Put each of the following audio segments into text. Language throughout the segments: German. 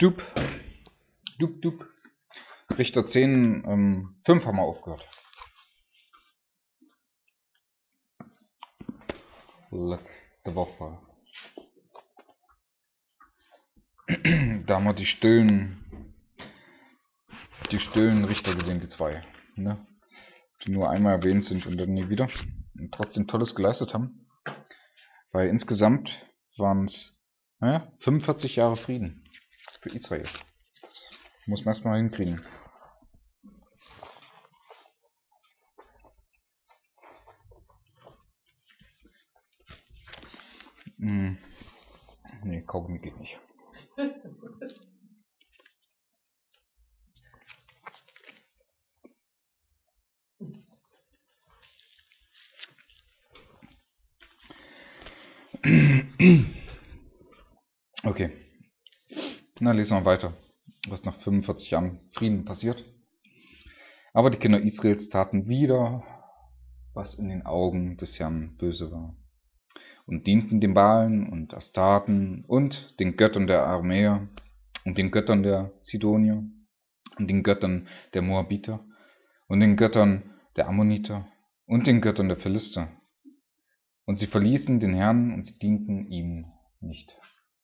Dup, dup. Richter 10, 5 haben wir aufgehört. Letzte Woche. Da haben wir die stillen Richter gesehen, die zwei. Ne? Die nur einmal erwähnt sind und dann nie wieder. Und trotzdem Tolles geleistet haben. Weil insgesamt waren es 45 Jahre Frieden für Israel. Das muss man erstmal hinkriegen. Nee, Kaugummi geht nicht. Okay. Na, lesen wir weiter, was nach 45 Jahren Frieden passiert. Aber die Kinder Israels taten wieder, was in den Augen des Herrn böse war, und dienten den Baalen und Astarten und den Göttern der Aramäer und den Göttern der Sidonier und den Göttern der Moabiter und den Göttern der Ammoniter und den Göttern der Philister. Und sie verließen den Herrn und sie dienten ihm nicht.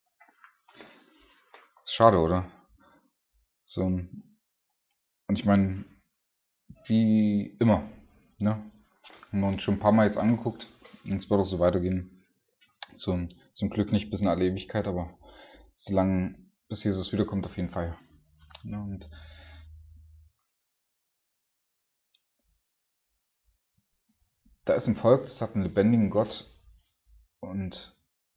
Schade, oder? So, und ich meine, wie immer, ne? Haben wir uns schon ein paar Mal jetzt angeguckt und es wird auch so weitergehen. Zum Glück nicht bis in alle Ewigkeit, aber solange bis Jesus wiederkommt, auf jeden Fall. Ja, und da ist ein Volk, das hat einen lebendigen Gott und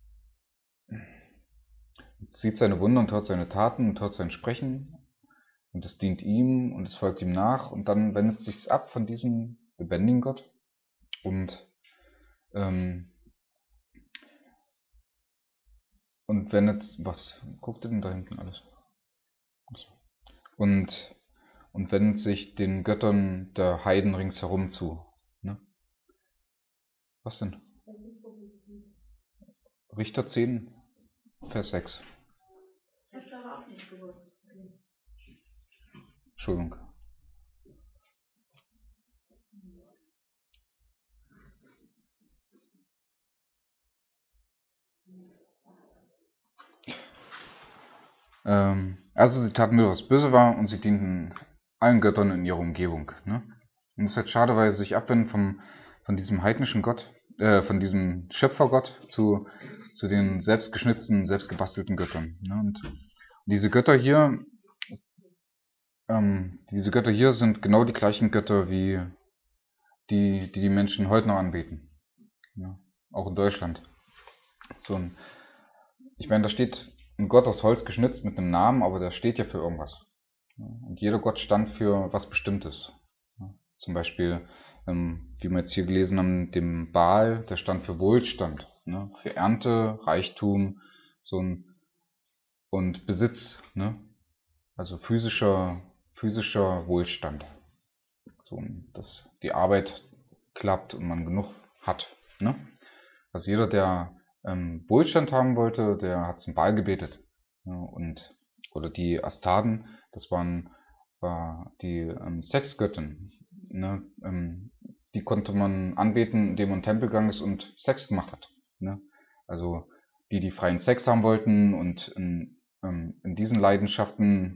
sieht seine Wunder und hört seine Taten und hört sein Sprechen und es dient ihm und es folgt ihm nach und dann wendet es sich ab von diesem lebendigen Gott und wendet, was guckt ihr denn da hinten alles? Und wendet sich den Göttern der Heiden ringsherum zu. Ne? Was denn? Richter 10, Vers 6. Entschuldigung. Also sie taten nur, was böse war und sie dienten allen Göttern in ihrer Umgebung. Ne? Und es ist halt schade, weil sie sich abwenden von diesem heidnischen Gott, von diesem Schöpfergott zu den selbstgeschnitzten, selbstgebastelten Göttern. Ne? Und diese Götter hier sind genau die gleichen Götter wie die Menschen heute noch anbeten. Ja, auch in Deutschland. Ich meine, da steht ein Gott aus Holz geschnitzt mit einem Namen, aber der steht ja für irgendwas. Und jeder Gott stand für was Bestimmtes. Zum Beispiel, wie wir jetzt hier gelesen haben, dem Baal, der stand für Wohlstand, für Ernte, Reichtum, und Besitz, also physischer Wohlstand. Dass die Arbeit klappt und man genug hat. Ne? Also jeder, der Wohlstand haben wollte, der hat zum Baal gebetet. Ja, oder die Astarten, das war die Sexgöttin. Ne? Die konnte man anbeten, indem man in den Tempel gegangen ist und Sex gemacht hat. Ne? Also die freien Sex haben wollten und in diesen Leidenschaften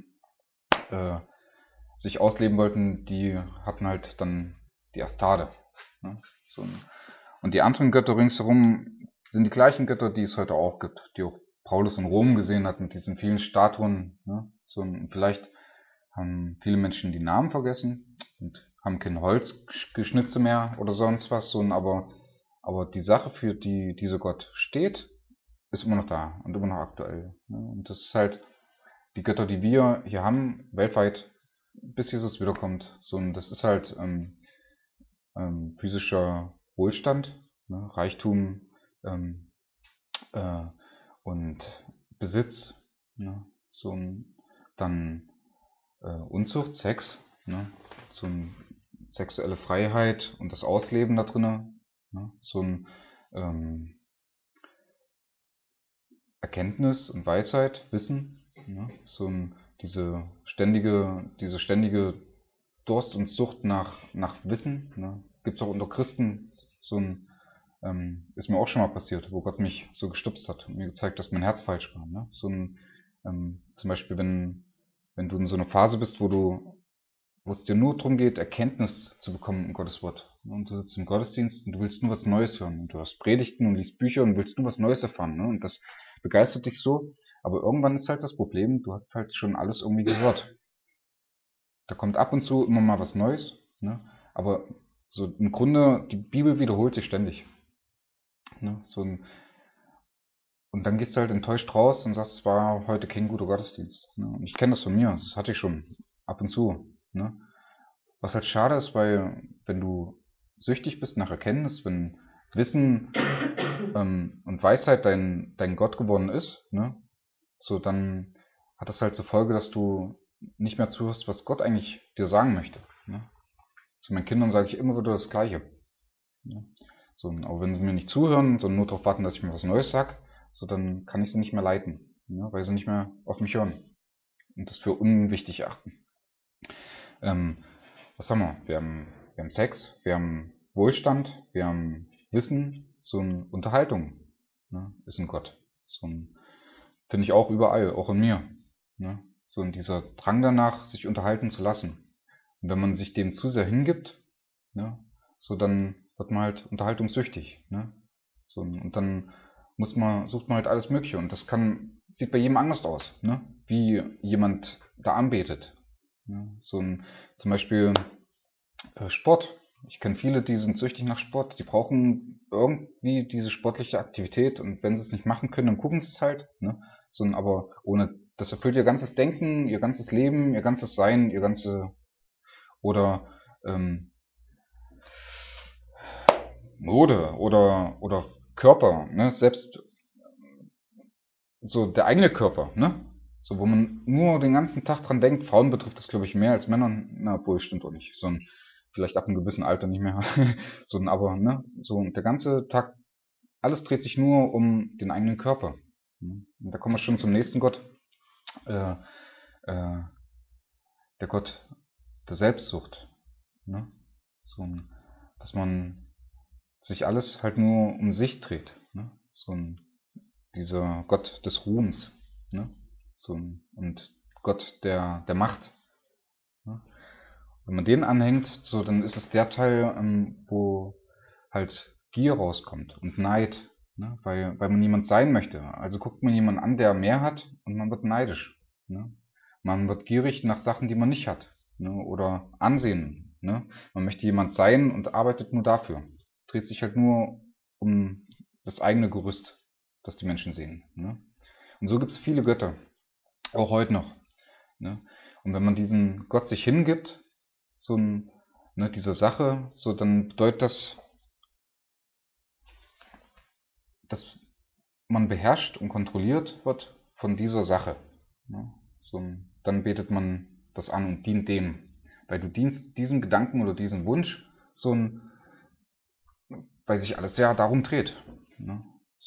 sich ausleben wollten, die hatten halt dann die Astarte. Ne? Und die anderen Götter ringsherum sind die gleichen Götter, die es heute auch gibt, die auch Paulus in Rom gesehen hat mit diesen vielen Statuen. Ne? Vielleicht haben viele Menschen die Namen vergessen und haben kein Holzgeschnitze mehr oder sonst was. Aber die Sache, für die dieser Gott steht, ist immer noch da und immer noch aktuell. Ne? Und das ist halt die Götter, die wir hier haben, weltweit, bis Jesus wiederkommt. Das ist halt physischer Wohlstand, ne? Reichtum und Besitz, ne? Dann Unzucht, Sex, ne? Sexuelle Freiheit und das Ausleben da drinnen, ne? Erkenntnis und Weisheit, Wissen, Ne? Diese ständige Durst und Sucht nach Wissen. Ne? Gibt es auch unter Christen ist mir auch schon mal passiert, wo Gott mich so gestupst hat und mir gezeigt, dass mein Herz falsch war. Ne? Zum Beispiel, wenn du in so einer Phase bist, wo es dir nur darum geht, Erkenntnis zu bekommen in Gottes Wort. Ne? Und du sitzt im Gottesdienst und du willst nur was Neues hören. Und du hörst Predigten und liest Bücher und willst nur was Neues erfahren. Ne? Und das begeistert dich so. Aber irgendwann ist halt das Problem, du hast halt schon alles irgendwie gehört. Da kommt ab und zu immer mal was Neues. Ne? Aber so im Grunde, die Bibel wiederholt sich ständig. Ne? Und dann gehst du halt enttäuscht raus und sagst, es war heute kein guter Gottesdienst. Ne? Und ich kenne das von mir, das hatte ich schon ab und zu. Ne? Was halt schade ist, weil wenn du süchtig bist nach Erkenntnis, wenn Wissen und Weisheit dein Gott geworden ist, ne? So dann hat das halt zur Folge, dass du nicht mehr zuhörst, was Gott eigentlich dir sagen möchte. Ne? Zu meinen Kindern sage ich immer wieder das Gleiche. Ne? So, aber wenn sie mir nicht zuhören, sondern nur darauf warten, dass ich mir was Neues sage, so dann kann ich sie nicht mehr leiten, ne? Weil sie nicht mehr auf mich hören und das für unwichtig erachten. Ähm, Was haben wir? Wir haben Sex, wir haben Wohlstand, wir haben Wissen, so eine Unterhaltung, ne? Ist ein Gott. Finde ich auch überall, auch in mir. Ne? So in dieser Drang danach, sich unterhalten zu lassen. Und wenn man sich dem zu sehr hingibt, ne, so dann wird man halt unterhaltungssüchtig. Ne? Und dann sucht man halt alles Mögliche. Und sieht bei jedem anders aus, ne? Wie jemand da anbetet. Ne? Zum Beispiel Sport. Ich kenne viele, die sind süchtig nach Sport. Die brauchen irgendwie diese sportliche Aktivität und wenn sie es nicht machen können, dann gucken sie es halt. Ne? Aber das erfüllt ihr ganzes Denken, ihr ganzes Leben, ihr ganzes Sein, oder ähm, Mode oder Körper, ne? Selbst so der eigene Körper, ne? So, wo man nur den ganzen Tag dran denkt. Frauen betrifft das, glaube ich, mehr als Männer. Na, obwohl, stimmt doch nicht. Vielleicht ab einem gewissen Alter nicht mehr. Aber, ne? So, der ganze Tag, alles dreht sich nur um den eigenen Körper. Und da kommen wir schon zum nächsten Gott. Äh, äh, der Gott der Selbstsucht. Ne? So, dass man sich alles halt nur um sich dreht. Ne? Dieser Gott des Ruhms. Ne? Und Gott der Macht. Ne? Wenn man den anhängt, so dann ist es der Teil, wo halt Gier rauskommt und Neid, ne? Weil man niemand sein möchte. Also guckt man jemanden an, der mehr hat und man wird neidisch. Ne? Man wird gierig nach Sachen, die man nicht hat. Ne? Oder Ansehen. Ne? Man möchte jemand sein und arbeitet nur dafür. Es dreht sich halt nur um das eigene Gerüst, das die Menschen sehen. Ne? Und so gibt es viele Götter, auch heute noch. Ne? Und wenn man diesen Gott sich hingibt, dieser Sache, so dann bedeutet das, dass man beherrscht und kontrolliert wird von dieser Sache. Ne? Dann betet man das an und dient dem. Weil du dienst diesem Gedanken oder diesem Wunsch, weil sich alles ja darum dreht. Ne?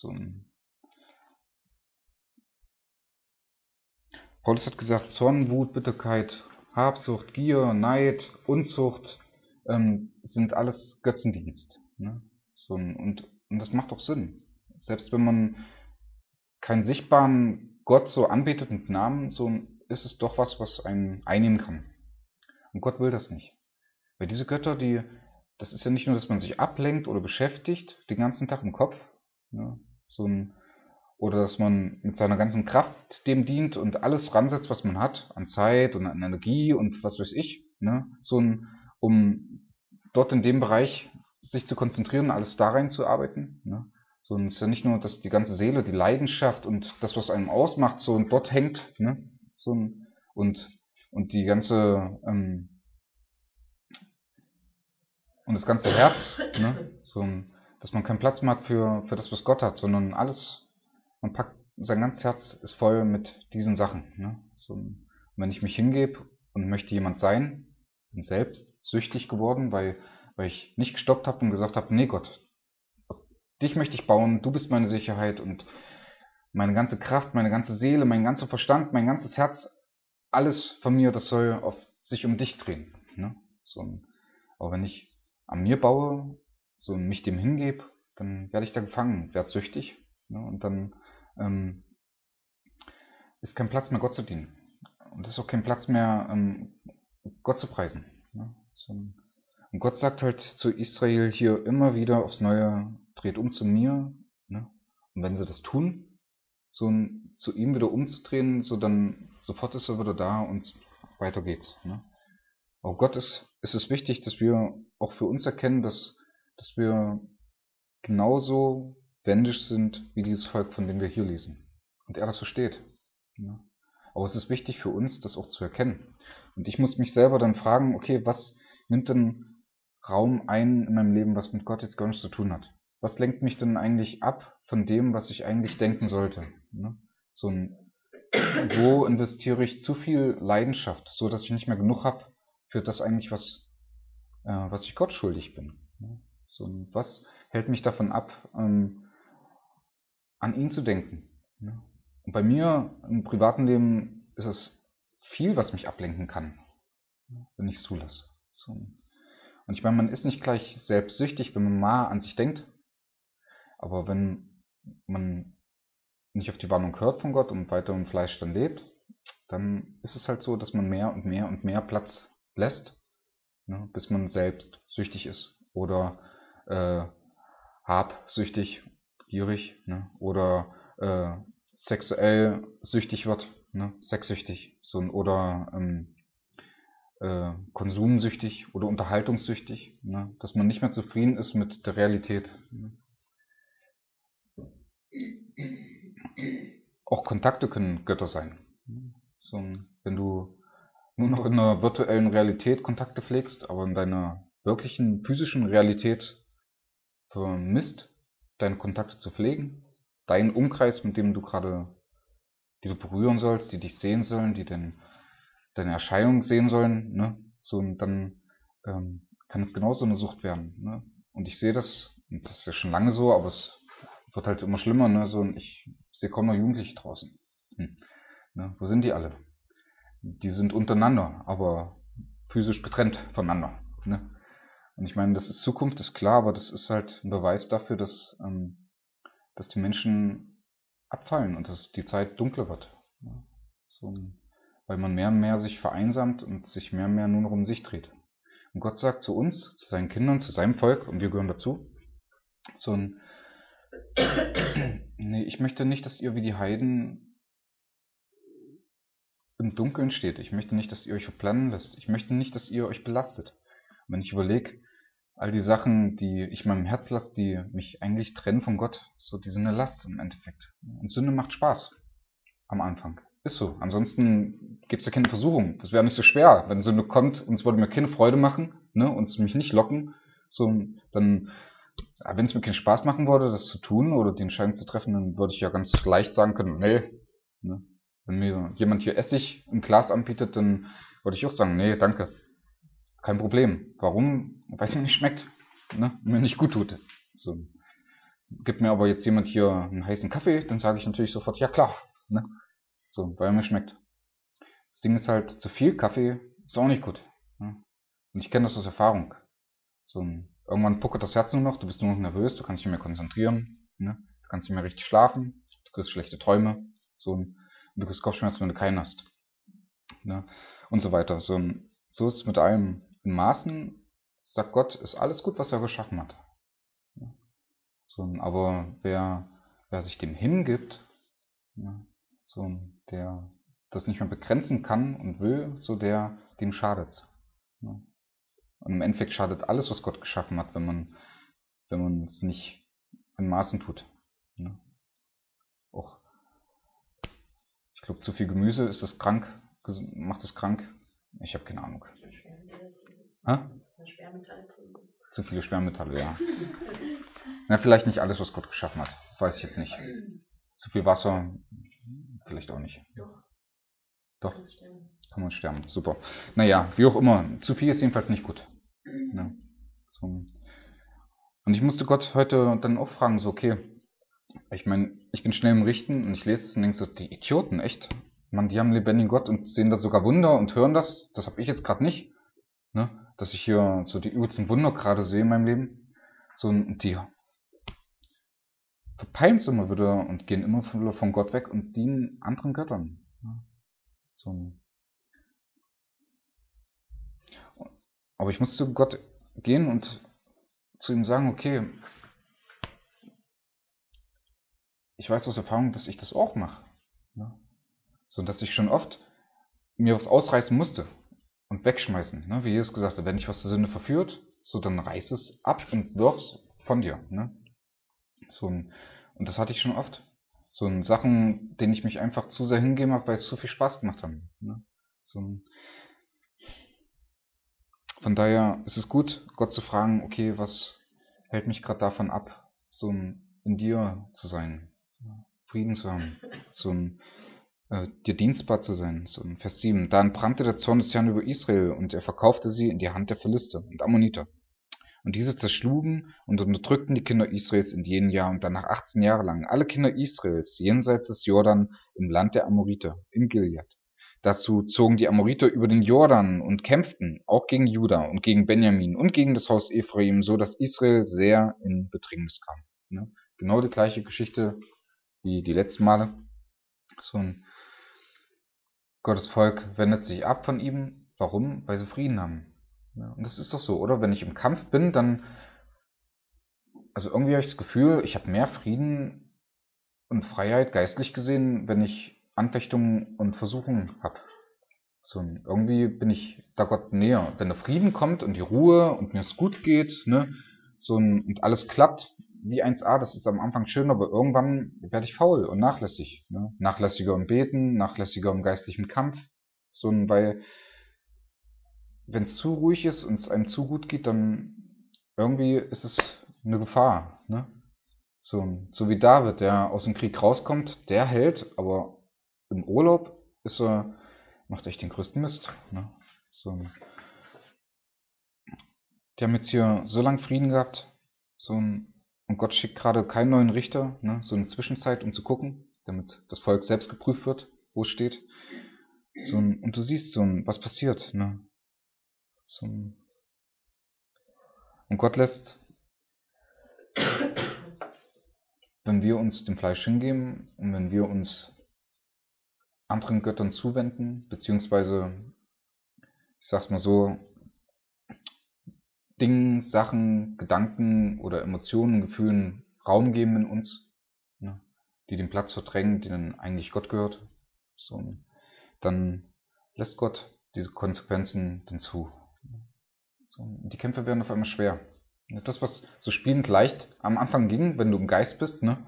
Paulus hat gesagt, Zorn, Wut, Bitterkeit, Habsucht, Gier, Neid, Unzucht sind alles Götzendienst. Ne? Und das macht doch Sinn. Selbst wenn man keinen sichtbaren Gott so anbetet mit Namen, so ist es doch was einen einnehmen kann. Und Gott will das nicht. Weil diese Götter, das ist ja nicht nur, dass man sich ablenkt oder beschäftigt, den ganzen Tag im Kopf, ne? Oder dass man mit seiner ganzen Kraft dem dient und alles ransetzt, was man hat, an Zeit und an Energie und was weiß ich, ne? Um dort in dem Bereich sich zu konzentrieren, alles da reinzuarbeiten, ne? Es ist ja nicht nur, dass die ganze Seele, die Leidenschaft und das, was einem ausmacht, so und dort hängt, ne? Und, und die ganze, und das ganze Herz, ne? Dass man keinen Platz mehr hat für das, was Gott hat, sondern man packt, sein ganzes Herz ist voll mit diesen Sachen. Ne? Und wenn ich mich hingebe und möchte jemand sein, bin selbst süchtig geworden, weil ich nicht gestoppt habe und gesagt habe, nee Gott, dich möchte ich bauen, du bist meine Sicherheit und meine ganze Kraft, meine ganze Seele, mein ganzer Verstand, mein ganzes Herz, alles von mir, das soll auf sich um dich drehen. Ne? Aber wenn ich an mir baue, so mich dem hingebe, dann werde ich da gefangen, werde süchtig. Ne? Und dann ist kein Platz mehr, Gott zu dienen. Und es ist auch kein Platz mehr, Gott zu preisen. Ne? Und Gott sagt halt zu Israel hier immer wieder aufs Neue, dreht um zu mir. Ne? Und wenn sie das tun, zu ihm wieder umzudrehen, so dann sofort ist er wieder da und weiter geht's. Ne? Auch Gott ist es wichtig, dass wir auch für uns erkennen, dass wir genauso wendisch sind wie dieses Volk, von dem wir hier lesen. Und er das versteht. Ne? Aber es ist wichtig für uns, das auch zu erkennen. Und ich muss mich selber dann fragen, okay, was nimmt denn Raum ein in meinem Leben, was mit Gott jetzt gar nichts zu tun hat? Was lenkt mich denn eigentlich ab von dem, was ich eigentlich denken sollte? Ne? Wo investiere ich zu viel Leidenschaft, so dass ich nicht mehr genug habe für das eigentlich, was ich Gott schuldig bin? Ne? Was hält mich davon ab, an ihn zu denken? Ne? Und bei mir im privaten Leben ist es viel, was mich ablenken kann, wenn ich es zulasse. Und ich meine, man ist nicht gleich selbstsüchtig, wenn man mal an sich denkt, aber wenn man nicht auf die Warnung hört von Gott und weiter im Fleisch dann lebt, dann ist es halt so, dass man mehr und mehr und mehr Platz lässt, ne, bis man selbst süchtig ist oder habsüchtig, gierig, ne, oder sexuell süchtig wird, ne, sexsüchtig, oder konsumsüchtig oder unterhaltungssüchtig, ne, dass man nicht mehr zufrieden ist mit der Realität. Ne. Auch Kontakte können Götter sein. Wenn du nur noch in einer virtuellen Realität Kontakte pflegst, aber in deiner wirklichen physischen Realität vermisst, deine Kontakte zu pflegen, deinen Umkreis, mit dem die du berühren sollst, die dich sehen sollen, die deine Erscheinung sehen sollen, ne? Und dann kann es genauso eine Sucht werden. Ne? Und ich sehe das, und das ist ja schon lange so, aber es wird halt immer schlimmer, ne? Und ich sehe kaum noch Jugendliche draußen. Ne? Wo sind die alle? Die sind untereinander, aber physisch getrennt voneinander. Ne? Und ich meine, das ist Zukunft, ist klar, aber das ist halt ein Beweis dafür, dass die Menschen abfallen und dass die Zeit dunkler wird. Ja, weil man mehr und mehr sich vereinsamt und sich mehr und mehr nur noch um sich dreht. Und Gott sagt zu uns, zu seinen Kindern, zu seinem Volk, und wir gehören dazu, nee, ich möchte nicht, dass ihr wie die Heiden im Dunkeln steht. Ich möchte nicht, dass ihr euch verplanen lässt. Ich möchte nicht, dass ihr euch belastet. Und wenn ich überlege, all die Sachen, die ich meinem Herz lasse, die mich eigentlich trennen von Gott, die sind eine Last im Endeffekt. Und Sünde macht Spaß am Anfang. Ist so. Ansonsten gibt es ja keine Versuchung. Das wäre nicht so schwer. Wenn Sünde kommt und es würde mir keine Freude machen, ne, und es mich nicht locken, dann, wenn es mir keinen Spaß machen würde, das zu tun oder die Entscheidung zu treffen, dann würde ich ja ganz leicht sagen können, nee. Ne? Wenn mir jemand hier Essig im Glas anbietet, dann würde ich auch sagen, nee, danke. Kein Problem. Warum? Weil es mir nicht schmeckt. Ne? Mir nicht gut tut. Gibt mir aber jetzt jemand hier einen heißen Kaffee, dann sage ich natürlich sofort, ja klar. Ne? Weil er mir schmeckt. Das Ding ist halt, zu viel Kaffee ist auch nicht gut. Ne? Und ich kenne das aus Erfahrung. Irgendwann puckert das Herz nur noch, du bist nur noch nervös, du kannst dich nicht mehr konzentrieren. Ne? Du kannst nicht mehr richtig schlafen, du kriegst schlechte Träume. Und du kriegst Kopfschmerzen, wenn du keinen hast. Ne? Und so weiter. So ist es mit allem. In Maßen, sagt Gott, ist alles gut, was er geschaffen hat. Aber wer sich dem hingibt, der das nicht mehr begrenzen kann und will, dem schadet's. Und im Endeffekt schadet alles, was Gott geschaffen hat, wenn man es nicht in Maßen tut. Auch, ich glaube, zu viel Gemüse ist das krank, macht es krank. Ich habe keine Ahnung. Zu viele Schwermetalle, ja. Na, vielleicht nicht alles, was Gott geschaffen hat. Weiß ich jetzt nicht. Zu viel Wasser, vielleicht auch nicht. Doch. Kann man sterben. Super. Naja, wie auch immer. Zu viel ist jedenfalls nicht gut. Ja. Und ich musste Gott heute dann auch fragen, okay, ich meine, ich bin schnell im Richten und ich lese es und denke so, die Idioten, echt? Mann, die haben einen lebendigen Gott und sehen da sogar Wunder und hören das. Das habe ich jetzt gerade nicht. Ne? Dass ich hier so die übelsten Wunder gerade sehe in meinem Leben. So, und die verpeilen es immer wieder und gehen immer wieder von Gott weg und dienen anderen Göttern. Ne? So. Aber ich muss zu Gott gehen und zu ihm sagen, okay, ich weiß aus Erfahrung, dass ich das auch mache. Ne? So, dass ich schon oft mir was ausreißen musste und wegschmeißen. Ne? Wie Jesus gesagt hat, wenn dich was zur Sünde verführt, so dann reiß es ab und wirf's von dir. Ne? So, und das hatte ich schon oft. So Sachen, denen ich mich einfach zu sehr hingegeben habe, weil es zu viel Spaß gemacht haben. Ne? So, von daher ist es gut, Gott zu fragen, okay, was hält mich gerade davon ab, so in dir zu sein, Frieden zu haben, so dir dienstbar zu sein. So in Vers 7. Da entbrannte der Zorn des Herrn über Israel, und er verkaufte sie in die Hand der Philister und Ammoniter. Und diese zerschlugen und unterdrückten die Kinder Israels in jenem Jahr und danach 18 Jahre lang alle Kinder Israels jenseits des Jordan im Land der Amoriter, in Gilead. Dazu zogen die Amoriter über den Jordan und kämpften auch gegen Juda und gegen Benjamin und gegen das Haus Ephraim, so dass Israel sehr in Bedrängnis kam. Ne? Genau die gleiche Geschichte wie die letzten Male. So ein Gottes Volk wendet sich ab von ihm. Warum? Weil sie Frieden haben. Ja, und das ist doch so, oder? Wenn ich im Kampf bin, dann, also irgendwie habe ich das Gefühl, ich habe mehr Frieden und Freiheit geistlich gesehen, wenn ich Anfechtungen und Versuchungen habe. So, irgendwie bin ich da Gott näher. Wenn der Frieden kommt und die Ruhe und mir es gut geht, ne, und alles klappt wie 1A, das ist am Anfang schön, aber irgendwann werde ich faul und nachlässig. Ne? Nachlässiger im Beten, nachlässiger im geistlichen Kampf. Weil wenn es zu ruhig ist und es einem zu gut geht, dann irgendwie ist es eine Gefahr. Ne? So wie David, der aus dem Krieg rauskommt, der hält, aber im Urlaub macht echt den größten Mist. Ne? So, die haben jetzt hier so lange Frieden gehabt, und Gott schickt gerade keinen neuen Richter, ne? So eine Zwischenzeit, um zu gucken, damit das Volk selbst geprüft wird, wo es steht. Und du siehst was passiert. Ne? Und Gott lässt, wenn wir uns dem Fleisch hingeben und wenn wir uns anderen Göttern zuwenden, beziehungsweise, ich sag's mal so, Dingen, Sachen, Gedanken oder Emotionen, Gefühlen Raum geben in uns, ne, die den Platz verdrängen, denen eigentlich Gott gehört, dann lässt Gott diese Konsequenzen dann zu. Die Kämpfe werden auf einmal schwer. Das, was so spielend leicht am Anfang ging, wenn du im Geist bist, ne,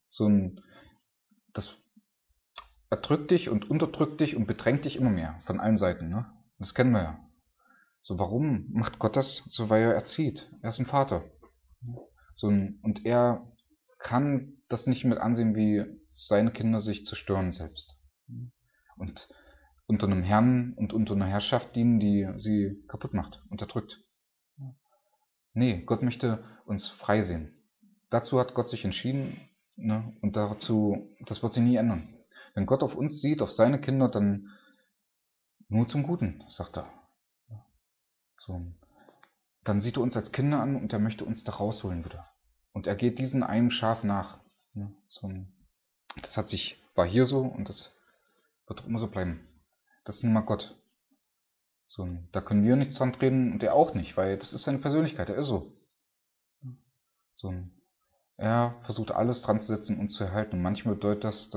das erdrückt dich und unterdrückt dich und bedrängt dich immer mehr von allen Seiten. Ne? Das kennen wir ja. Warum macht Gott das? Weil er erzieht. Er ist ein Vater. Und er kann das nicht mit ansehen, wie seine Kinder sich zerstören selbst. Und unter einem Herrn und unter einer Herrschaft dienen, die sie kaputt macht, unterdrückt. Nee, Gott möchte uns frei sehen. Dazu hat Gott sich entschieden, ne? Und das wird sich nie ändern. Wenn Gott auf uns sieht, auf seine Kinder, dann nur zum Guten, sagt er. So. Dann sieht er uns als Kinder an und er möchte uns da rausholen wieder. Und er geht diesen einen Schaf nach. Das war hier so und das wird immer so bleiben. Das ist nun mal Gott. Da können wir nichts dran drehen und er auch nicht, weil das ist seine Persönlichkeit, er ist so. Er versucht alles dran zu setzen, uns zu erhalten. Und manchmal bedeutet das,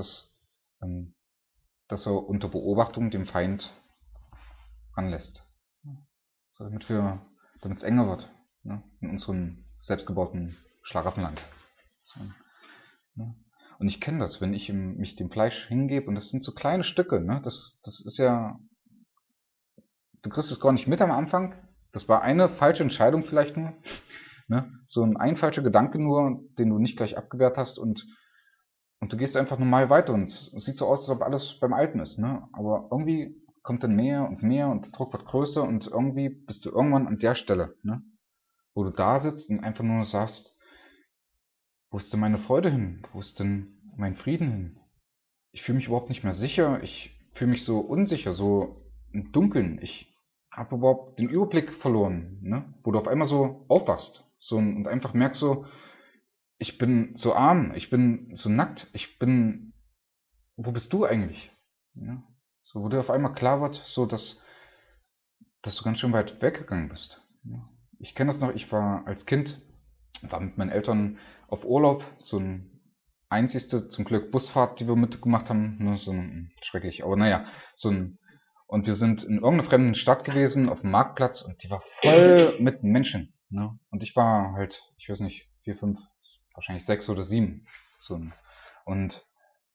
dass er unter Beobachtung den Feind anlässt. Damit es enger wird, ne? In unserem selbstgebauten Schlaraffenland. Ne? Und ich kenne das, wenn ich mich dem Fleisch hingebe, und das sind so kleine Stücke, ne? Das ist ja, du kriegst es gar nicht mit am Anfang. Das war eine falsche Entscheidung vielleicht nur, ne? Ein falscher Gedanke nur, den du nicht gleich abgewehrt hast, und du gehst einfach normal weiter und es sieht so aus, als ob alles beim Alten ist, ne? Aber irgendwie kommt dann mehr und mehr und der Druck wird größer und irgendwie bist du irgendwann an der Stelle, ne? Wo du da sitzt und einfach nur sagst, wo ist denn meine Freude hin? Wo ist denn meinen Frieden hin? Ich fühle mich überhaupt nicht mehr sicher. Ich fühle mich so unsicher, so im Dunkeln. Ich habe überhaupt den Überblick verloren, ne? Wo du auf einmal so aufwachst und einfach merkst so, ich bin so arm, ich bin so nackt, wo bist du eigentlich? Ja? So, wo dir auf einmal klar wird, so dass du ganz schön weit weggegangen bist. Ja? Ich kenne das noch, ich war als Kind, war mit meinen Eltern auf Urlaub, so ein einzigste zum Glück Busfahrt, die wir mitgemacht haben, nur so ein schrecklich, aber naja, so ein und wir sind in irgendeiner fremden Stadt gewesen, auf dem Marktplatz, und die war voll mit Menschen. Ne? Und ich war halt, ich weiß nicht, 4, 5, wahrscheinlich 6 oder 7. So ein, und,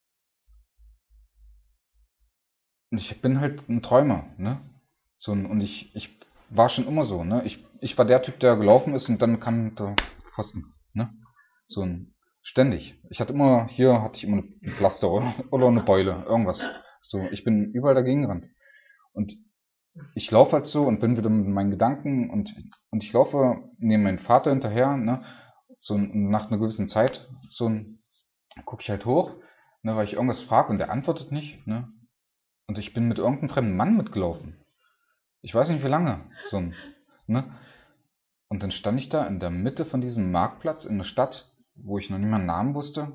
und ich bin halt ein Träumer, ne? Und ich war schon immer so, ne? Ich war der Typ, der gelaufen ist und dann kam der Pfosten, ne? So ein, ständig. Hatte ich immer ein Pflaster oder eine Beule, irgendwas. So, ich bin überall dagegen gerannt. Und ich laufe halt so und bin wieder mit meinen Gedanken und ich laufe neben meinem Vater hinterher, ne? Nach einer gewissen Zeit, gucke ich halt hoch, ne, weil ich irgendwas frage und der antwortet nicht, ne? Und ich bin mit irgendeinem fremden Mann mitgelaufen. Ich weiß nicht wie lange, ne? Und dann stand ich da in der Mitte von diesem Marktplatz in einer Stadt, wo ich noch nicht mal einen Namen wusste,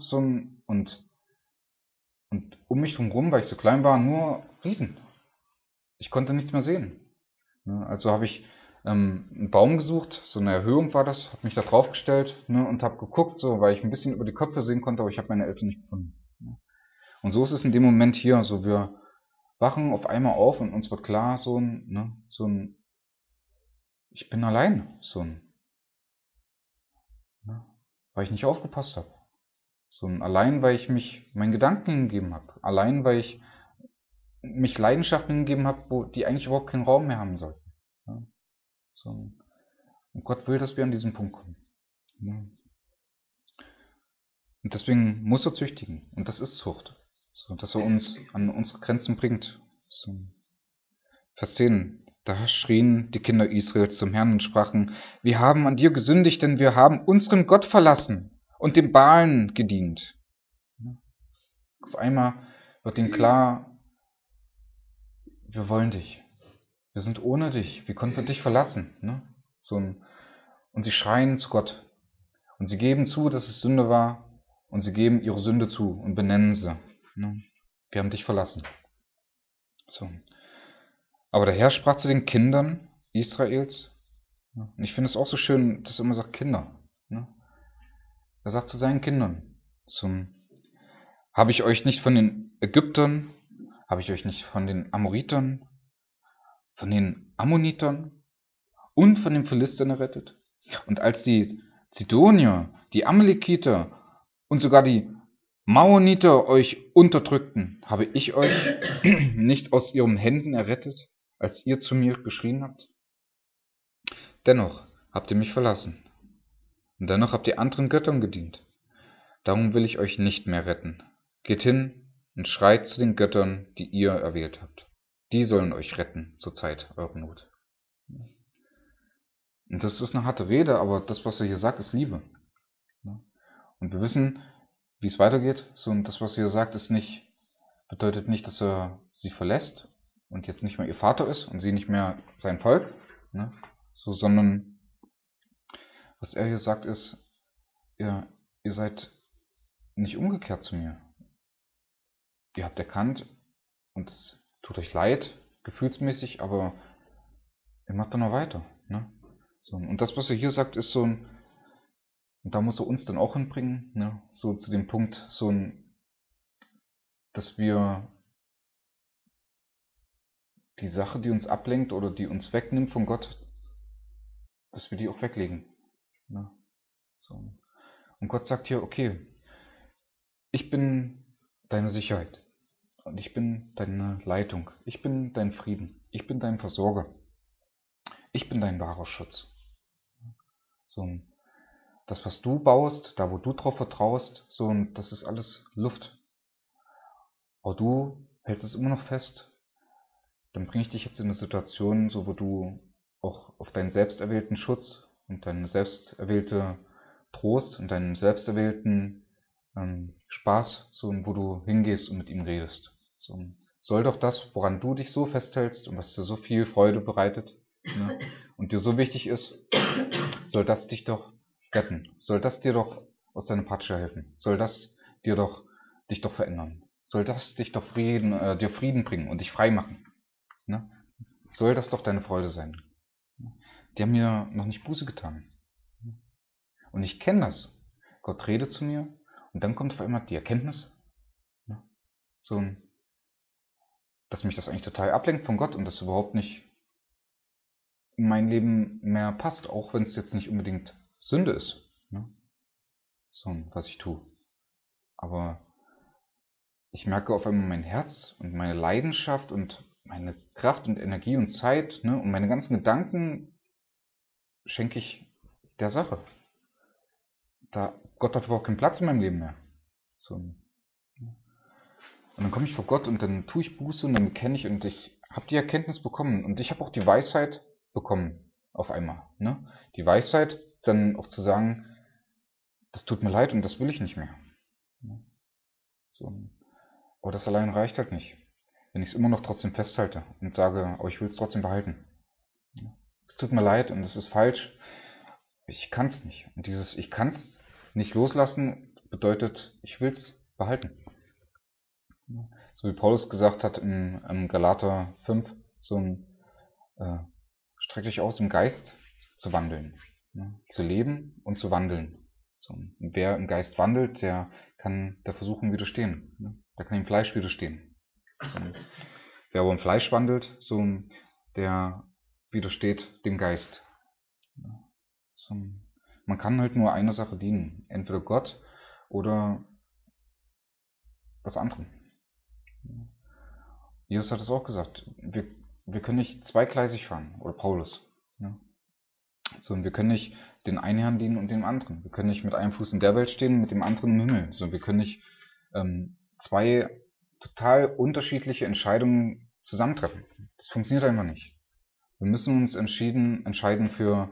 und um mich herum, weil ich so klein war, nur Riesen. Ich konnte nichts mehr sehen. Ne? Also habe ich einen Baum gesucht, so eine Erhöhung war das, habe mich da draufgestellt, ne, und habe geguckt, so, weil ich ein bisschen über die Köpfe sehen konnte, aber ich habe meine Eltern nicht gefunden. Ne? Und so ist es in dem Moment hier, so wir wachen auf einmal auf und uns wird klar, ich bin allein, ne, weil ich nicht aufgepasst habe. Allein, weil ich mich meinen Gedanken hingegeben habe. Allein, weil ich mich Leidenschaften hingegeben habe, die eigentlich überhaupt keinen Raum mehr haben sollten. Ja, so, und Gott will, dass wir an diesen Punkt kommen. Ja. Und deswegen muss er züchtigen. Und das ist Zucht. So, dass er uns an unsere Grenzen bringt. So. Vers 10. Da schrien die Kinder Israels zum Herrn und sprachen: Wir haben an dir gesündigt, denn wir haben unseren Gott verlassen und dem Baalen gedient. Auf einmal wird ihnen klar, wir wollen dich. Wir sind ohne dich. Wie konnten wir dich verlassen? Ne? Und sie schreien zu Gott. Und sie geben zu, dass es Sünde war. Und sie geben ihre Sünde zu und benennen sie. Ne? Wir haben dich verlassen. So. Aber der Herr sprach zu den Kindern Israels. Und ich finde es auch so schön, dass er immer sagt Kinder. Ne? Er sagt zu seinen Kindern, habe ich euch nicht von den Ägyptern, habe ich euch nicht von den Amoritern, von den Ammonitern und von den Philistern errettet? Und als die Zidonier, die Amalekiter und sogar die Maoniter euch unterdrückten, habe ich euch nicht aus ihren Händen errettet, als ihr zu mir geschrien habt? Dennoch habt ihr mich verlassen, und dennoch habt ihr anderen Göttern gedient. Darum will ich euch nicht mehr retten. Geht hin und schreit zu den Göttern, die ihr erwählt habt. Die sollen euch retten zur Zeit eurer Not. Und das ist eine harte Rede, aber das, was er hier sagt, ist Liebe. Und wir wissen, wie es weitergeht. Und das, was er hier sagt, bedeutet nicht, dass er sie verlässt und jetzt nicht mehr ihr Vater ist und sie nicht mehr sein Volk, ne? Sondern was er hier sagt ist, ihr seid nicht umgekehrt zu mir. Ihr habt erkannt und es tut euch leid, gefühlsmäßig, aber ihr macht dann noch weiter. Ne? Und das, was er hier sagt, ist und da muss er uns dann auch hinbringen, ne? So zu dem Punkt, dass wir die Sache, die uns ablenkt oder die uns wegnimmt von Gott, dass wir die auch weglegen. Ne? Und Gott sagt hier, okay, ich bin deine Sicherheit und ich bin deine Leitung, ich bin dein Frieden, ich bin dein Versorger, ich bin dein wahrer Schutz. Das, was du baust, da wo du drauf vertraust, das ist alles Luft. Aber du hältst es immer noch fest. Dann bringe ich dich jetzt in eine Situation, wo du auch auf deinen selbsterwählten Schutz und deine selbsterwählte Trost und deinen selbsterwählten Spaß, so, wo du hingehst und mit ihm redest. So, soll doch das, woran du dich so festhältst und was dir so viel Freude bereitet, ne, und dir so wichtig ist, soll das dich doch retten? Soll das dir doch aus deiner Patsche helfen? Soll das dich doch verändern? Soll das dich doch dir Frieden bringen und dich frei machen? Ne? Soll das doch deine Freude sein? Die haben mir noch nicht Buße getan. Und ich kenne das. Gott redet zu mir und dann kommt auf einmal die Erkenntnis, ne? So, dass mich das eigentlich total ablenkt von Gott und das überhaupt nicht in mein Leben mehr passt, auch wenn es jetzt nicht unbedingt Sünde ist, ne? So, was ich tue. Aber ich merke auf einmal mein Herz und meine Leidenschaft und meine Kraft und Energie und Zeit, ne, und meine ganzen Gedanken schenke ich der Sache. Gott hat überhaupt keinen Platz in meinem Leben mehr. So. Und dann komme ich vor Gott und dann tue ich Buße und dann bekenne ich und ich habe die Erkenntnis bekommen und ich habe auch die Weisheit bekommen auf einmal. Ne? Die Weisheit, dann auch zu sagen, das tut mir leid und das will ich nicht mehr. So. Aber das allein reicht halt nicht. Wenn ich es immer noch trotzdem festhalte und sage, aber ich will es trotzdem behalten. Es tut mir leid und es ist falsch. Ich kann es nicht. Und dieses Ich kann es nicht loslassen bedeutet, ich will es behalten. So wie Paulus gesagt hat im Galater 5, so ein streck dich aus, im Geist zu wandeln. Ne? Zu leben und zu wandeln. So, und wer im Geist wandelt, der kann der Versuchung widerstehen. Ne? Der kann dem Fleisch widerstehen. So, wer aber im Fleisch wandelt, so, der widersteht dem Geist. So, man kann halt nur einer Sache dienen. Entweder Gott oder was anderem. Jesus hat es auch gesagt. Wir können nicht zweigleisig fahren. Oder Paulus. Ne? So, und wir können nicht den einen Herrn dienen und dem anderen. Wir können nicht mit einem Fuß in der Welt stehen, mit dem anderen im Himmel. So, wir können nicht zwei total unterschiedliche Entscheidungen zusammentreffen. Das funktioniert einfach nicht. Wir müssen uns entscheiden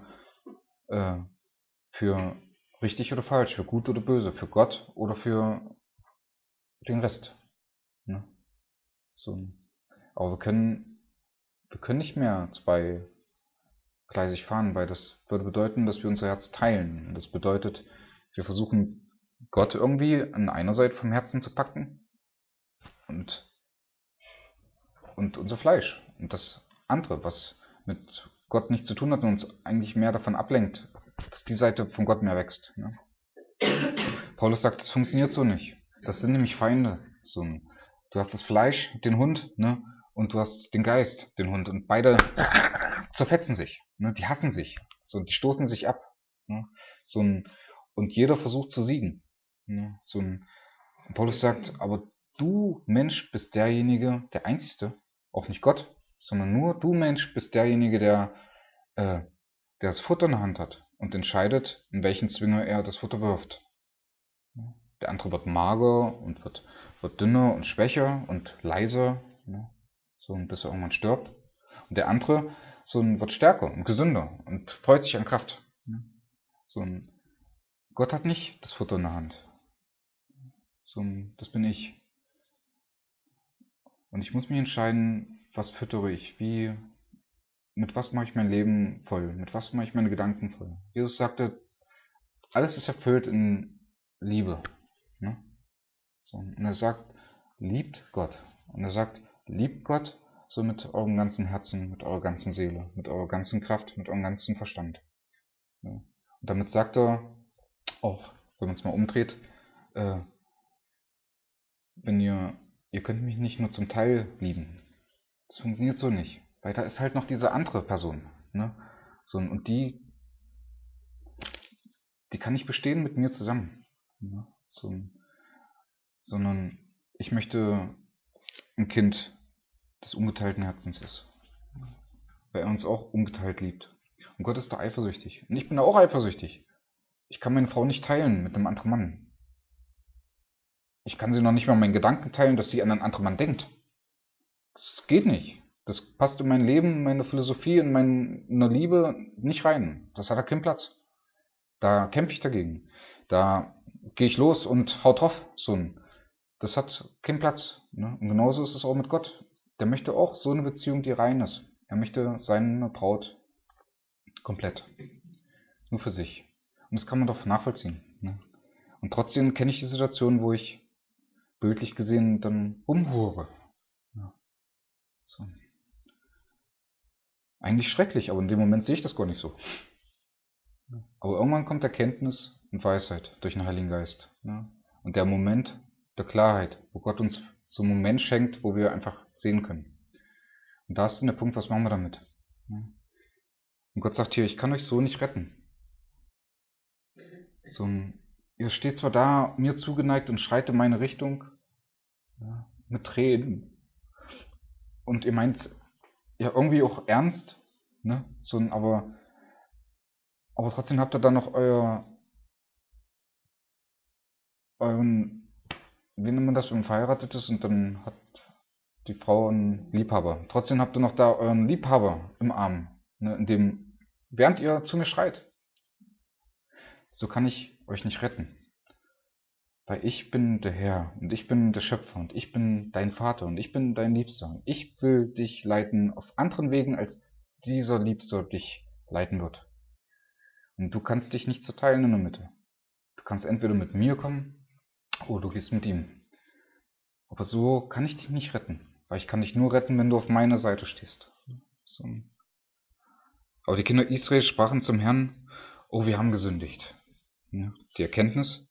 für richtig oder falsch, für gut oder böse, für Gott oder für den Rest. Ne? So. Aber wir können nicht mehr zweigleisig fahren, weil das würde bedeuten, dass wir unser Herz teilen. Und das bedeutet, wir versuchen Gott irgendwie an einer Seite vom Herzen zu packen und unser Fleisch. Und das andere, was mit Gott nichts zu tun hat und uns eigentlich mehr davon ablenkt, dass die Seite von Gott mehr wächst. Ne? Paulus sagt, das funktioniert so nicht. Das sind nämlich Feinde. So, du hast das Fleisch, den Hund, ne? Und du hast den Geist, den Hund. Und beide zerfetzen sich. Ne? Die hassen sich. So, die stoßen sich ab. Ne? Und jeder versucht zu siegen. Ne? Paulus sagt, aber du Mensch bist derjenige, der Einzige, auch nicht Gott, sondern nur du Mensch bist derjenige, der das Futter in der Hand hat und entscheidet, in welchen Zwinger er das Futter wirft. Der andere wird mager und wird dünner und schwächer und leiser, ne? So, bis er irgendwann stirbt. Und der andere wird stärker und gesünder und freut sich an Kraft. Ne? Gott hat nicht das Futter in der Hand. Das bin ich. Und ich muss mich entscheiden, was füttere ich, mit was mache ich mein Leben voll, mit was mache ich meine Gedanken voll. Jesus sagte, alles ist erfüllt in Liebe. Ne? So, und er sagt, liebt Gott. Und er sagt, liebt Gott so mit eurem ganzen Herzen, mit eurer ganzen Seele, mit eurer ganzen Kraft, mit eurem ganzen Verstand. Ja. Und damit sagt er auch, wenn man es mal umdreht, ihr könnt mich nicht nur zum Teil lieben. Das funktioniert so nicht. Weil da ist halt noch diese andere Person. Ne? So, und die kann nicht bestehen mit mir zusammen. Ne? So, sondern ich möchte ein Kind des ungeteilten Herzens ist. Weil er uns auch ungeteilt liebt. Und Gott ist da eifersüchtig. Und ich bin da auch eifersüchtig. Ich kann meine Frau nicht teilen mit einem anderen Mann. Ich kann sie noch nicht mal meinen Gedanken teilen, dass sie an einen anderen Mann denkt. Das geht nicht. Das passt in mein Leben, meine Philosophie, in meine Liebe nicht rein. Das hat da keinen Platz. Da kämpfe ich dagegen. Da gehe ich los und hau drauf. Das hat keinen Platz. Ne? Und genauso ist es auch mit Gott. Der möchte auch so eine Beziehung, die rein ist. Er möchte seine Braut komplett. Nur für sich. Und das kann man doch nachvollziehen. Ne? Und trotzdem kenne ich die Situation, wo ich bildlich gesehen dann rumhure. Ja, so. Eigentlich schrecklich, aber in dem Moment sehe ich das gar nicht so. Aber irgendwann kommt Erkenntnis und Weisheit durch den Heiligen Geist. Ja? Und der Moment der Klarheit, wo Gott uns so einen Moment schenkt, wo wir einfach sehen können. Und da ist dann der Punkt, was machen wir damit? Ja? Und Gott sagt hier, ich kann euch so nicht retten. Ihr steht zwar da, mir zugeneigt und schreit in meine Richtung, ja, mit Tränen. Und ihr meint ja irgendwie auch ernst, ne? Aber trotzdem habt ihr dann noch euren, wie nennt man das, wenn man verheiratet ist und dann hat die Frau einen Liebhaber. Trotzdem habt ihr noch da euren Liebhaber im Arm, ne? Während ihr zu mir schreit. So kann ich euch nicht retten. Weil ich bin der Herr und ich bin der Schöpfer und ich bin dein Vater und ich bin dein Liebster. Und ich will dich leiten auf anderen Wegen, als dieser Liebster dich leiten wird. Und du kannst dich nicht zerteilen in der Mitte. Du kannst entweder mit mir kommen oder du gehst mit ihm. Aber so kann ich dich nicht retten. Weil ich kann dich nur retten, wenn du auf meiner Seite stehst. So. Aber die Kinder Israel sprachen zum Herrn, oh, wir haben gesündigt. Ja, die Erkenntnis.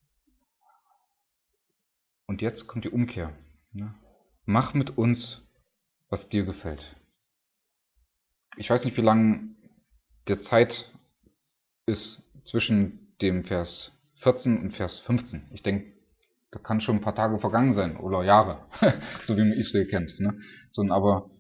Und jetzt kommt die Umkehr. Ja. Mach mit uns, was dir gefällt. Ich weiß nicht, wie lang der Zeit ist zwischen dem Vers 14 und Vers 15. Ich denke, da kann schon ein paar Tage vergangen sein oder Jahre, so wie man Israel kennt. Ne? Aber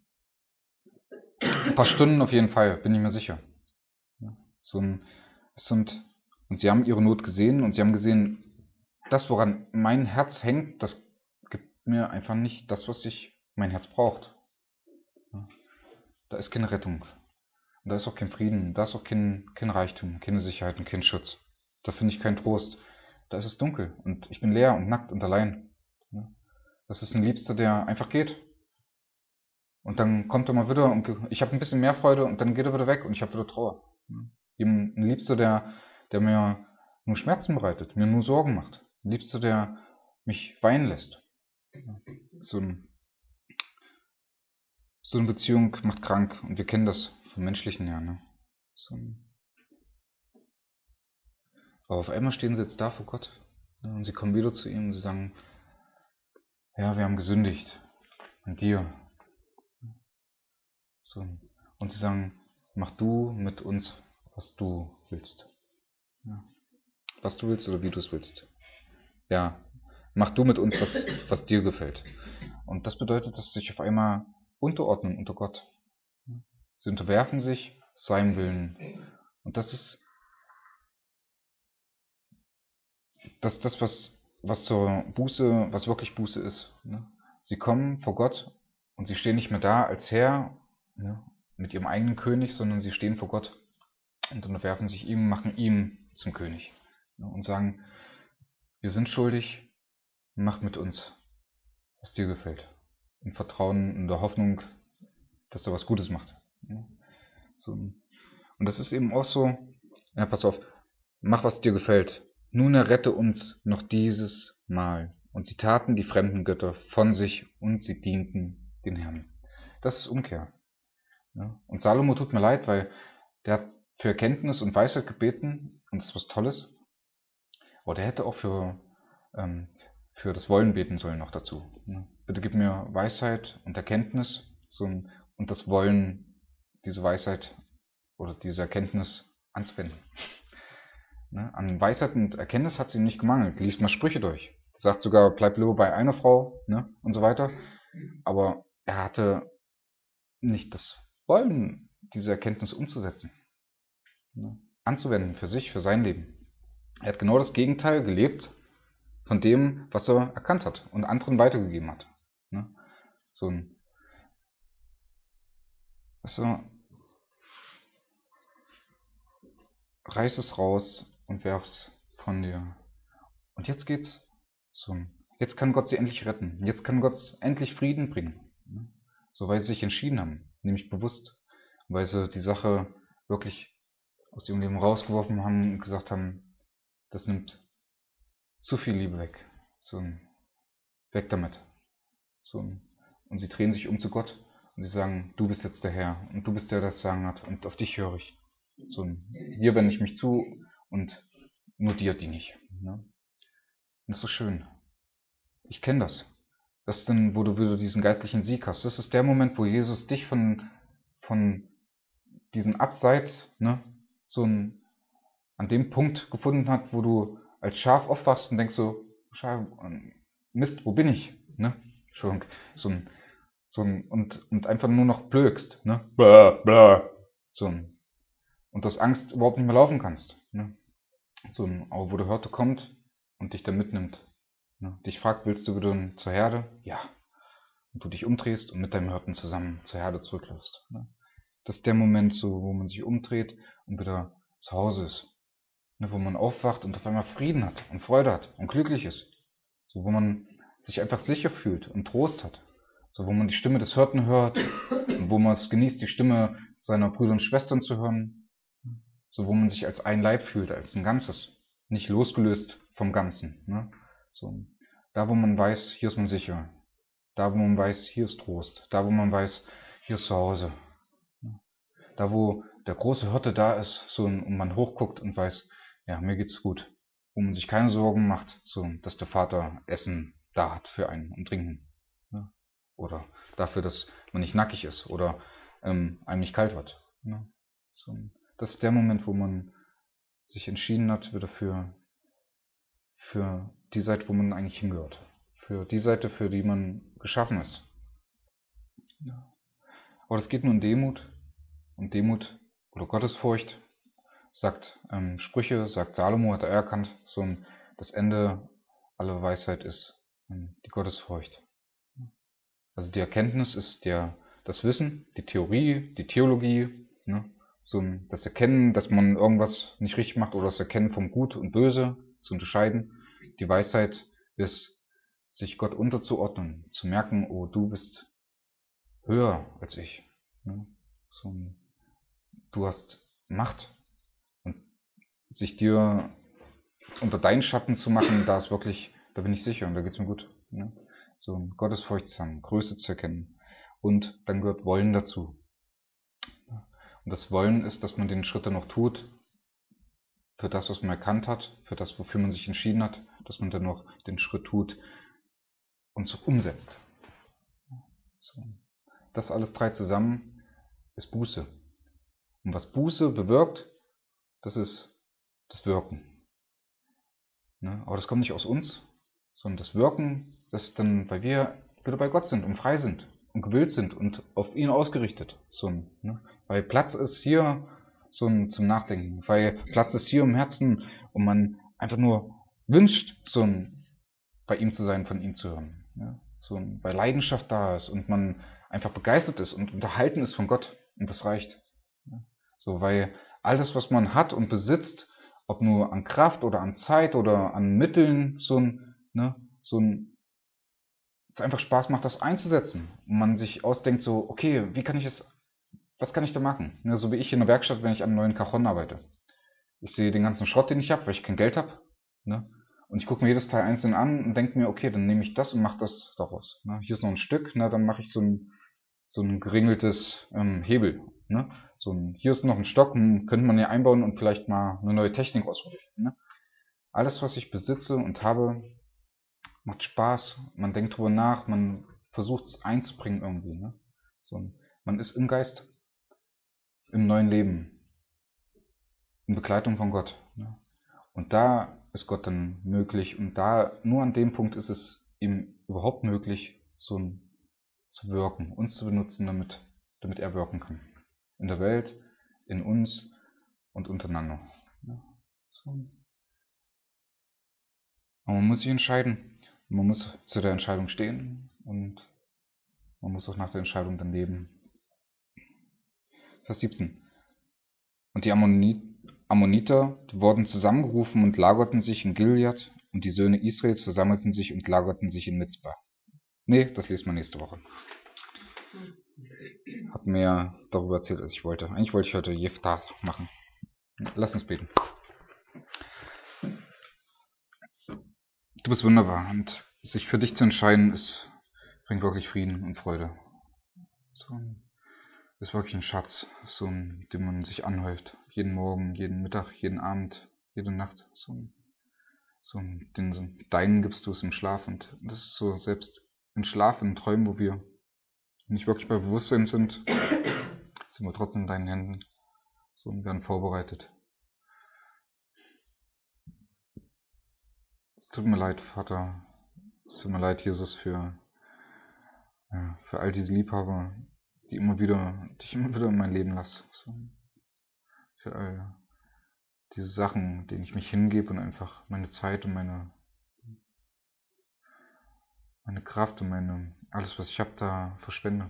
ein paar Stunden auf jeden Fall, bin ich mir sicher. Und sie haben ihre Not gesehen und sie haben gesehen, das, woran mein Herz hängt, das gibt mir einfach nicht das, was mein Herz braucht. Da ist keine Rettung. Und da ist auch kein Frieden, da ist auch kein Reichtum, keine Sicherheit und kein Schutz. Da finde ich keinen Trost. Da ist es dunkel und ich bin leer und nackt und allein. Das ist ein Liebster, der einfach geht. Und dann kommt er mal wieder und ich habe ein bisschen mehr Freude und dann geht er wieder weg und ich habe wieder Trauer. Ein Liebster, der mir nur Schmerzen bereitet, mir nur Sorgen macht. Ein Liebster, der mich weinen lässt. So eine Beziehung macht krank und wir kennen das vom Menschlichen her. Ne? Aber auf einmal stehen sie jetzt da vor Gott und sie kommen wieder zu ihm und sie sagen, ja, wir haben gesündigt an dir. Und sie sagen, mach du mit uns, was du willst. Ja. Was du willst oder wie du es willst. Ja, mach du mit uns, was dir gefällt. Und das bedeutet, dass sie sich auf einmal unterordnen unter Gott. Sie unterwerfen sich seinem Willen. Und das ist das, was zur Buße, was wirklich Buße ist. Ne? Sie kommen vor Gott und sie stehen nicht mehr da als Herr, ne, mit ihrem eigenen König, sondern sie stehen vor Gott und unterwerfen sich ihm, machen ihn zum König. Ne, und sagen, wir sind schuldig, mach mit uns, was dir gefällt. Im Vertrauen, in der Hoffnung, dass er was Gutes macht. Ne? Und das ist eben auch so, ja, pass auf, mach, was dir gefällt. Nun errette uns noch dieses Mal. Und sie taten die fremden Götter von sich und sie dienten den Herrn. Das ist Umkehr. Ja? Und Salomo tut mir leid, weil der hat für Erkenntnis und Weisheit gebeten und das ist was Tolles. Aber der hätte auch für das Wollen beten sollen noch dazu. Ja? Bitte gib mir Weisheit und Erkenntnis und das Wollen, diese Weisheit oder diese Erkenntnis anzuwenden. Ne? An Weisheit und Erkenntnis hat es ihm nicht gemangelt. Liest mal Sprüche durch. Er sagt sogar, bleib lieber bei einer Frau, ne? Und so weiter. Aber er hatte nicht das Wollen, diese Erkenntnis umzusetzen. Ne? Anzuwenden für sich, für sein Leben. Er hat genau das Gegenteil gelebt von dem, was er erkannt hat und anderen weitergegeben hat. Ne? Reiß es raus und werf's von dir. Und jetzt geht's so. Jetzt kann Gott sie endlich retten. Jetzt kann Gott endlich Frieden bringen. So, weil sie sich entschieden haben, nämlich bewusst. Weil sie die Sache wirklich aus ihrem Leben rausgeworfen haben und gesagt haben, das nimmt zu viel Liebe weg. So, weg damit. So, und sie drehen sich um zu Gott und sie sagen, du bist jetzt der Herr und du bist der, der das Sagen hat und auf dich höre ich. So, dir wende ich mich zu und nur dir diene ich. Ne? Und das ist so schön. Ich kenne das. Das ist dann, wo du diesen geistlichen Sieg hast. Das ist der Moment, wo Jesus dich von diesen Abseits, ne, an dem Punkt gefunden hat, wo du als Schaf aufwachst und denkst so, Mist, wo bin ich? Ne? Entschuldigung. Und einfach nur noch blökst, ne? Blah, blah. Und aus Angst überhaupt nicht mehr laufen kannst. Ne? Aber wo der Hirte kommt und dich dann mitnimmt. Ne? Dich fragt, willst du wieder zur Herde? Ja. Und du dich umdrehst und mit deinem Hirten zusammen zur Herde zurückläufst. Ne? Das ist der Moment, so, wo man sich umdreht und wieder zu Hause ist. Ne? Wo man aufwacht und auf einmal Frieden hat und Freude hat und glücklich ist. So, wo man sich einfach sicher fühlt und Trost hat. So, wo man die Stimme des Hirten hört und wo man es genießt, die Stimme seiner Brüder und Schwestern zu hören. So, wo man sich als ein Leib fühlt, als ein Ganzes. Nicht losgelöst vom Ganzen. Ne? So, da, wo man weiß, hier ist man sicher. Da, wo man weiß, hier ist Trost. Da, wo man weiß, hier ist zu Hause. Da, wo der große Hirte da ist, so, und man hochguckt und weiß, ja, mir geht's gut. Wo man sich keine Sorgen macht, so, dass der Vater Essen da hat für einen und Trinken. Ne? Oder dafür, dass man nicht nackig ist oder einem nicht kalt wird. Ne? So, das ist der Moment, wo man sich entschieden hat, wieder für die Seite, wo man eigentlich hingehört. Für die Seite, für die man geschaffen ist. Ja. Aber das geht nur in Demut. Und Demut oder Gottesfurcht, sagt Sprüche, sagt Salomo, hat er erkannt, das Ende aller Weisheit ist die Gottesfurcht. Also die Erkenntnis ist das Wissen, die Theorie, die Theologie, ne? Das Erkennen, dass man irgendwas nicht richtig macht oder das Erkennen vom Gut und Böse zu unterscheiden. Die Weisheit ist, sich Gott unterzuordnen, zu merken, oh, du bist höher als ich. Ne? Du hast Macht und sich dir unter deinen Schatten zu machen, da bin ich sicher und da geht's mir gut. Ne? So Gottesfurcht zu haben, Größe zu erkennen. Und dann gehört Wollen dazu. Und das Wollen ist, dass man den Schritt dann noch tut, für das, was man erkannt hat, für das, wofür man sich entschieden hat, dass man dann noch den Schritt tut und so umsetzt. So. Das alles drei zusammen ist Buße. Und was Buße bewirkt, das ist das Wirken. Ne? Aber das kommt nicht aus uns, sondern das Wirken, das ist dann, weil wir wieder bei Gott sind und frei sind und gewillt sind und auf ihn ausgerichtet. Ne? Weil Platz ist hier zum Nachdenken, weil Platz ist hier im Herzen und man einfach nur wünscht, bei ihm zu sein, von ihm zu hören. Ne? Weil Leidenschaft da ist und man einfach begeistert ist und unterhalten ist von Gott und das reicht. Ne? Weil alles, was man hat und besitzt, ob nur an Kraft oder an Zeit oder an Mitteln, es einfach Spaß macht, das einzusetzen. Und man sich ausdenkt so, okay, was kann ich da machen? Ne, so wie ich in der Werkstatt, wenn ich an einem neuen Cajon arbeite. Ich sehe den ganzen Schrott, den ich habe, weil ich kein Geld habe. Ne? Und ich gucke mir jedes Teil einzeln an und denke mir, okay, dann nehme ich das und mache das daraus. Ne? Hier ist noch ein Stück, ne, dann mache ich so ein geringeltes Hebel. Ne? Hier ist noch ein Stock, könnte man ja einbauen und vielleicht mal eine neue Technik ausprobieren. Ne? Alles, was ich besitze und habe, macht Spaß. Man denkt drüber nach, man versucht es einzubringen irgendwie. Ne? Man ist im Geist, im neuen Leben, in Begleitung von Gott. Ne? Und da ist Gott dann möglich und nur an dem Punkt ist es ihm überhaupt möglich, zu wirken, uns zu benutzen, damit er wirken kann. In der Welt, in uns und untereinander. Ja, Aber man muss sich entscheiden. Man muss zu der Entscheidung stehen und man muss auch nach der Entscheidung dann leben. Vers 17. Und die Ammoniter wurden zusammengerufen und lagerten sich in Gilead, und die Söhne Israels versammelten sich und lagerten sich in Mizpah. Nee, das lesen wir nächste Woche. Hab mehr darüber erzählt, als ich wollte. Eigentlich wollte ich heute Jephthah machen. Lass uns beten. Du bist wunderbar, und sich für dich zu entscheiden, bringt wirklich Frieden und Freude. Ist wirklich ein Schatz, den man sich anhäuft. Jeden Morgen, jeden Mittag, jeden Abend, jede Nacht. Deinen gibst du es im Schlaf, und das ist so, selbst in Schlaf, in Träumen, wo wir nicht wirklich bei Bewusstsein sind wir trotzdem in deinen Händen und werden vorbereitet. Es tut mir leid, Vater. Es tut mir leid, Jesus, für all diese Liebhaber, die ich immer wieder in mein Leben lasse. Für all diese Sachen, denen ich mich hingebe und einfach meine Zeit und meine Kraft und alles, was ich habe, da verschwende.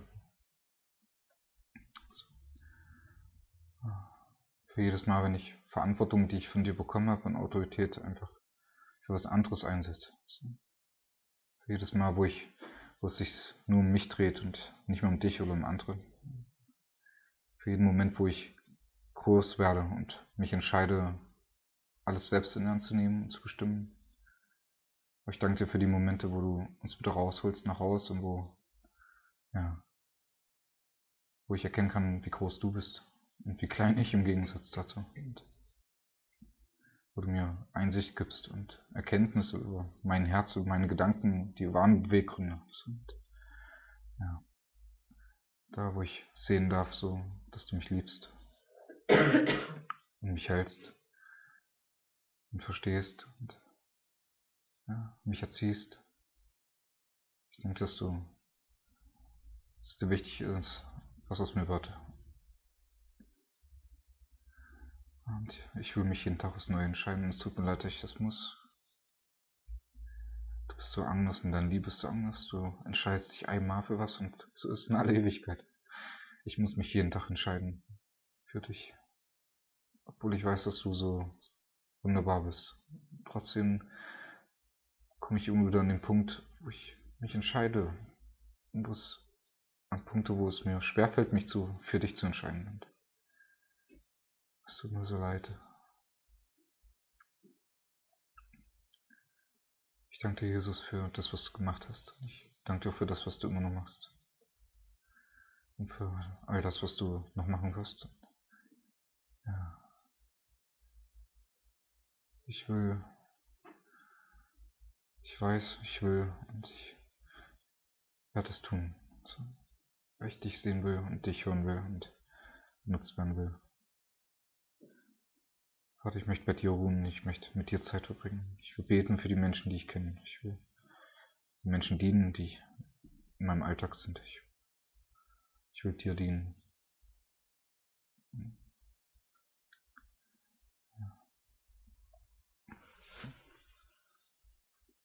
Für jedes Mal, wenn ich Verantwortung, die ich von dir bekommen habe, und Autorität einfach für was anderes einsetze. Für jedes Mal, wo es sich nur um mich dreht und nicht mehr um dich oder um andere. Für jeden Moment, wo ich groß werde und mich entscheide, alles selbst in die Hand zu nehmen und zu bestimmen. Aber ich danke dir für die Momente, wo du uns wieder rausholst nach Hause und wo ich erkennen kann, wie groß du bist und wie klein ich im Gegensatz dazu. Und wo du mir Einsicht gibst und Erkenntnisse über mein Herz, über meine Gedanken, die wahren Beweggründe. Und da, wo ich sehen darf, dass du mich liebst und mich hältst und verstehst und mich erziehst. Ich denke, dass es dir wichtig ist, was aus mir wird. Und ich will mich jeden Tag aufs Neue entscheiden, und es tut mir leid, dass ich das muss. Du bist so anders und deine Liebe ist so anders. Du entscheidest dich einmal für was, und so ist es in aller Ewigkeit. Ich muss mich jeden Tag entscheiden für dich. Obwohl ich weiß, dass du so wunderbar bist. Trotzdem komme ich immer wieder an den Punkt, wo ich mich entscheide. Und an Punkte, wo es mir schwerfällt, mich für dich zu entscheiden. Und es tut mir so leid. Ich danke dir, Jesus, für das, was du gemacht hast. Ich danke dir auch für das, was du immer noch machst. Und für all das, was du noch machen wirst. Ich weiß, ich will, und ich werde es tun. Weil ich dich sehen will und dich hören will und benutzt werden will. Vater, ich möchte bei dir ruhen, ich möchte mit dir Zeit verbringen. Ich will beten für die Menschen, die ich kenne. Ich will den Menschen dienen, die in meinem Alltag sind. Ich will dir dienen.